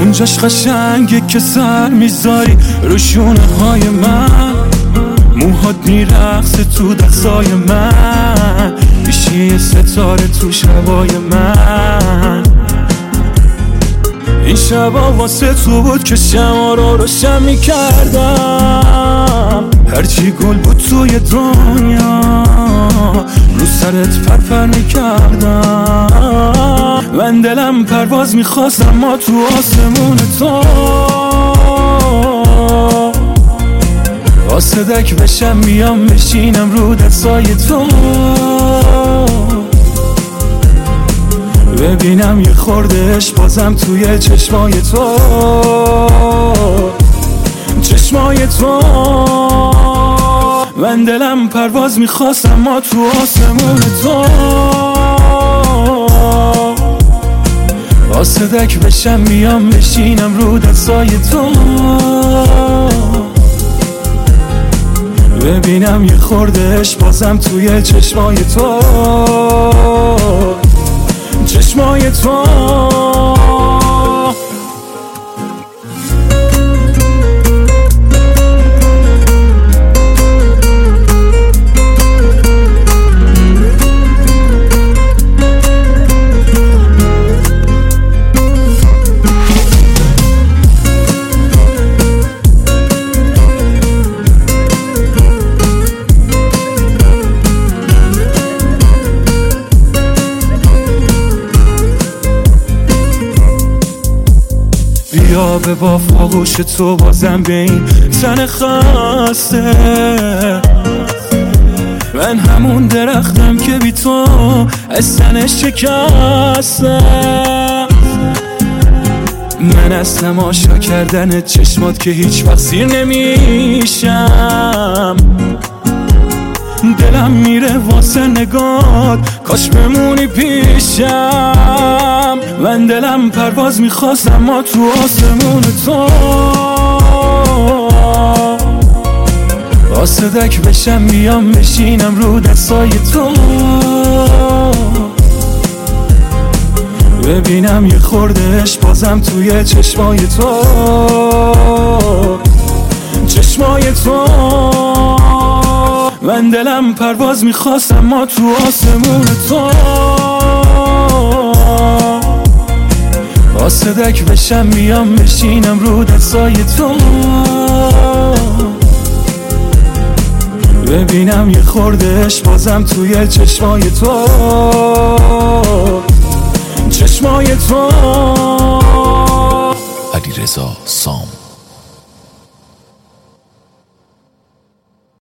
اونجاش قشنگه که سر میذاری رو شونه های من، موهات میرقصه تو دستای من، میشی ستاره تو شبای من. این شبا واسه تو بود که شما رو روشن میکردم، هرچی گل بود توی دنیا رو سرت پرپر میکردم. من دلم پرواز میخواست اما تو آسمون تو قاصدک بشم میام بشینم رو دستای تو، ببینم یه خوردهش بازم توی چشمای تو، چشمای تو. من دلم پرواز میخواست اما تو آسمون تو قاصدک بشم میام بشینم رو دستای تو، ببینم یه خوردهش بازم توی چشمای تو، چشمای تو. بیا به با فاقوش تو بازم به این تن خسته، من همون درختم که بی تو از تنش شکستم. من از تماشا کردن چشمات که هیچ وقت سیر نمیشم، دلم میره واسه نگات کاش بمونی پیشم. من دلم پرواز میخواست اما تو آسمون تو قاصدک بشم بیام بشینم رو دستای تو، ببینم یه خوردهش بازم توی چشمای تو، چشمای تو. من دلم پرواز میخواست اما تو آسمون تو قاصدک بشم میام بشینم رو دستای تو، ببینم یه خوردهش بازم توی چشمای تو، چشمای تو. علیرضا سام.